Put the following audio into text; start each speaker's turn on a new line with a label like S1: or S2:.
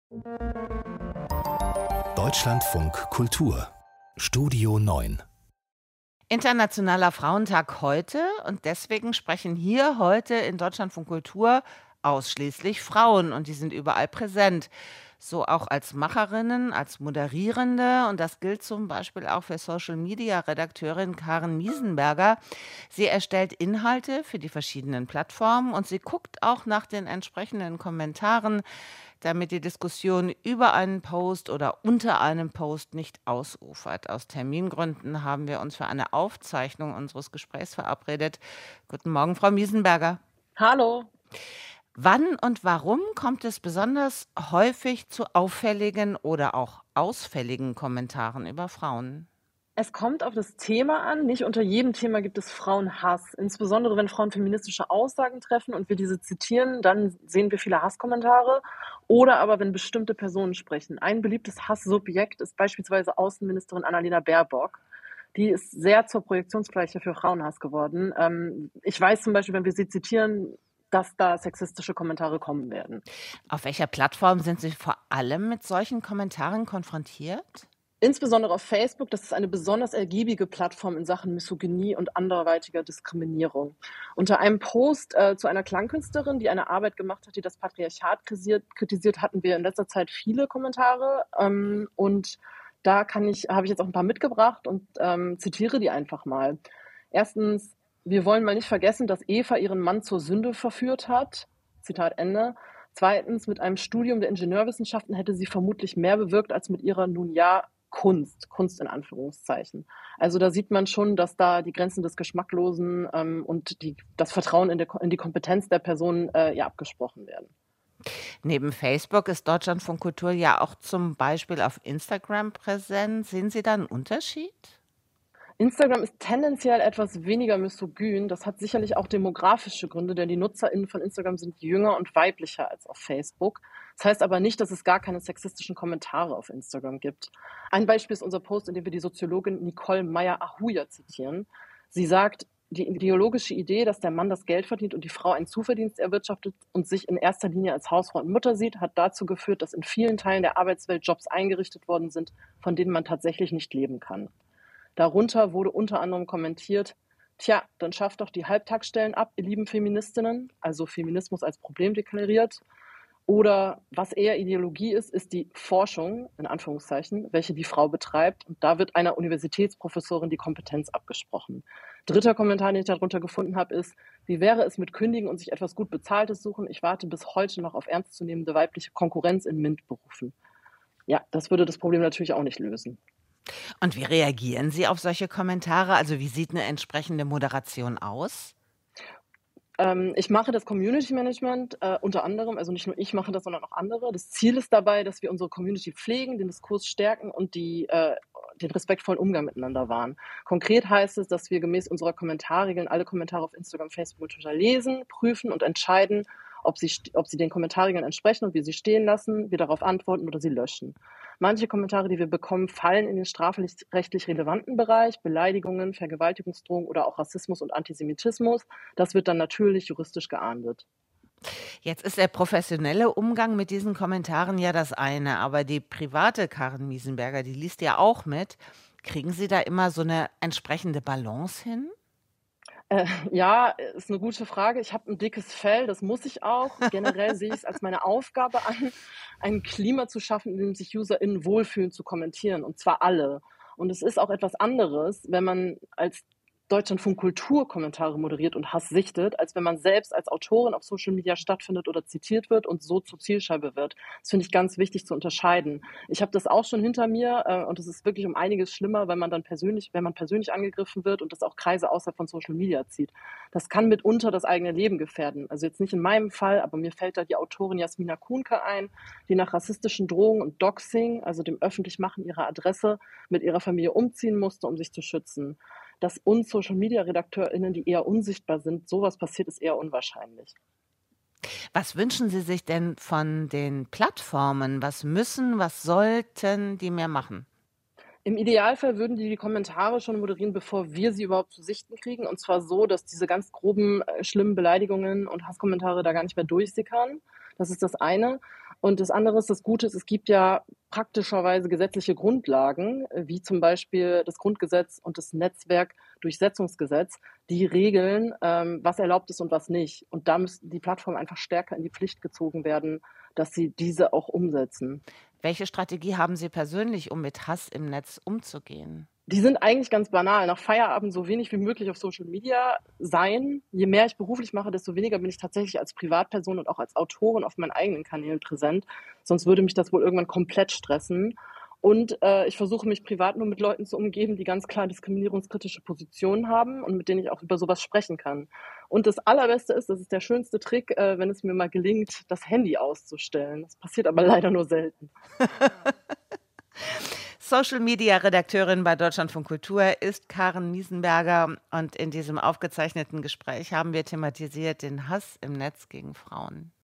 S1: Deutschlandfunk Kultur Studio 9.
S2: Internationaler Frauentag heute und deswegen sprechen hier heute in Deutschlandfunk Kultur ausschließlich Frauen und die sind überall präsent. So auch als Macherinnen, als Moderierende und das gilt zum Beispiel auch für Social-Media-Redakteurin Karen Miesenberger. Sie erstellt Inhalte für die verschiedenen Plattformen und sie guckt auch nach den entsprechenden Kommentaren, damit die Diskussion über einen Post oder unter einem Post nicht ausufert. Aus Termingründen haben wir uns für eine Aufzeichnung unseres Gesprächs verabredet. Guten Morgen, Frau Miesenberger.
S3: Hallo.
S2: Wann und warum kommt es besonders häufig zu auffälligen oder auch ausfälligen Kommentaren über Frauen?
S3: Es kommt auf das Thema an. Nicht unter jedem Thema gibt es Frauenhass. Insbesondere wenn Frauen feministische Aussagen treffen und wir diese zitieren, dann sehen wir viele Hasskommentare. Oder aber wenn bestimmte Personen sprechen. Ein beliebtes Hasssubjekt ist beispielsweise Außenministerin Annalena Baerbock. Die ist sehr zur Projektionsfläche für Frauenhass geworden. Ich weiß zum Beispiel, wenn wir sie zitieren, dass da sexistische Kommentare kommen werden.
S2: Auf welcher Plattform sind Sie vor allem mit solchen Kommentaren konfrontiert?
S3: Insbesondere auf Facebook, das ist eine besonders ergiebige Plattform in Sachen Misogynie und anderweitiger Diskriminierung. Unter einem Post zu einer Klangkünstlerin, die eine Arbeit gemacht hat, die das Patriarchat kritisiert, hatten wir in letzter Zeit viele Kommentare. Und da habe ich jetzt auch ein paar mitgebracht und zitiere die einfach mal. Erstens: Wir wollen mal nicht vergessen, dass Eva ihren Mann zur Sünde verführt hat. Zitat Ende. Zweitens: Mit einem Studium der Ingenieurwissenschaften hätte sie vermutlich mehr bewirkt als mit ihrer nun ja Kunst in Anführungszeichen. Also da sieht man schon, dass da die Grenzen des Geschmacklosen und das Vertrauen in die Kompetenz der Person abgesprochen werden.
S2: Neben Facebook ist Deutschlandfunk Kultur ja auch zum Beispiel auf Instagram präsent. Sehen Sie da einen Unterschied?
S3: Instagram ist tendenziell etwas weniger misogyn. Das hat sicherlich auch demografische Gründe, denn die NutzerInnen von Instagram sind jünger und weiblicher als auf Facebook. Das heißt aber nicht, dass es gar keine sexistischen Kommentare auf Instagram gibt. Ein Beispiel ist unser Post, in dem wir die Soziologin Nicole Meyer-Ahuja zitieren. Sie sagt: Die ideologische Idee, dass der Mann das Geld verdient und die Frau einen Zuverdienst erwirtschaftet und sich in erster Linie als Hausfrau und Mutter sieht, hat dazu geführt, dass in vielen Teilen der Arbeitswelt Jobs eingerichtet worden sind, von denen man tatsächlich nicht leben kann. Darunter wurde unter anderem kommentiert: Tja, dann schafft doch die Halbtagsstellen ab, ihr lieben Feministinnen, also Feminismus als Problem deklariert. Oder was eher Ideologie ist, ist die Forschung, in Anführungszeichen, welche die Frau betreibt. Und da wird einer Universitätsprofessorin die Kompetenz abgesprochen. Dritter Kommentar, den ich darunter gefunden habe, ist: Wie wäre es mit Kündigen und sich etwas gut Bezahltes suchen? Ich warte bis heute noch auf ernstzunehmende weibliche Konkurrenz in MINT-Berufen. Ja, das würde das Problem natürlich auch nicht lösen.
S2: Und wie reagieren Sie auf solche Kommentare? Also wie sieht eine entsprechende Moderation aus?
S3: Ich mache das Community Management unter anderem, also nicht nur ich mache das, sondern auch andere. Das Ziel ist dabei, dass wir unsere Community pflegen, den Diskurs stärken und den respektvollen Umgang miteinander wahren. Konkret heißt es, dass wir gemäß unserer Kommentarregeln alle Kommentare auf Instagram, Facebook und Twitter lesen, prüfen und entscheiden, ob sie den Kommentarregeln entsprechen und wir sie stehen lassen, wir darauf antworten oder sie löschen. Manche Kommentare, die wir bekommen, fallen in den strafrechtlich relevanten Bereich: Beleidigungen, Vergewaltigungsdrohungen oder auch Rassismus und Antisemitismus. Das wird dann natürlich juristisch geahndet.
S2: Jetzt ist der professionelle Umgang mit diesen Kommentaren ja das eine, aber die private Karen Miesenberger, die liest ja auch mit. Kriegen Sie da immer so eine entsprechende Balance hin?
S3: Ja, ist eine gute Frage. Ich habe ein dickes Fell, das muss ich auch. Generell sehe ich es als meine Aufgabe an, ein Klima zu schaffen, in dem sich UserInnen wohlfühlen zu kommentieren, und zwar alle. Und es ist auch etwas anderes, wenn man als Deutschlandfunk Kultur Kommentare moderiert und Hass sichtet, als wenn man selbst als Autorin auf Social Media stattfindet oder zitiert wird und so zur Zielscheibe wird. Das finde ich ganz wichtig zu unterscheiden. Ich habe das auch schon hinter mir und es ist wirklich um einiges schlimmer, wenn man persönlich angegriffen wird und das auch Kreise außerhalb von Social Media zieht. Das kann mitunter das eigene Leben gefährden. Also jetzt nicht in meinem Fall, aber mir fällt da die Autorin Jasmina Kuhnke ein, die nach rassistischen Drohungen und Doxing, also dem Öffentlichmachen ihrer Adresse, mit ihrer Familie umziehen musste, um sich zu schützen. Dass uns Social-Media-RedakteurInnen, die eher unsichtbar sind, sowas passiert, ist eher unwahrscheinlich.
S2: Was wünschen Sie sich denn von den Plattformen? Was sollten die mehr machen?
S3: Im Idealfall würden die Kommentare schon moderieren, bevor wir sie überhaupt zu sichten kriegen. Und zwar so, dass diese ganz groben, schlimmen Beleidigungen und Hasskommentare da gar nicht mehr durchsickern. Das ist das eine. Und das andere ist, das Gute ist, es gibt ja praktischerweise gesetzliche Grundlagen, wie zum Beispiel das Grundgesetz und das Netzwerkdurchsetzungsgesetz, die regeln, was erlaubt ist und was nicht. Und da müssten die Plattformen einfach stärker in die Pflicht gezogen werden, dass sie diese auch umsetzen.
S2: Welche Strategie haben Sie persönlich, um mit Hass im Netz umzugehen?
S3: Die sind eigentlich ganz banal. Nach Feierabend so wenig wie möglich auf Social Media sein. Je mehr ich beruflich mache, desto weniger bin ich tatsächlich als Privatperson und auch als Autorin auf meinen eigenen Kanälen präsent. Sonst würde mich das wohl irgendwann komplett stressen. Und ich versuche mich privat nur mit Leuten zu umgeben, die ganz klar diskriminierungskritische Positionen haben und mit denen ich auch über sowas sprechen kann. Und das Allerbeste ist, das ist der schönste Trick, wenn es mir mal gelingt, das Handy auszustellen. Das passiert aber leider nur selten.
S2: Social-Media-Redakteurin bei Deutschlandfunk Kultur ist Karen Miesenberger und in diesem aufgezeichneten Gespräch haben wir thematisiert den Hass im Netz gegen Frauen.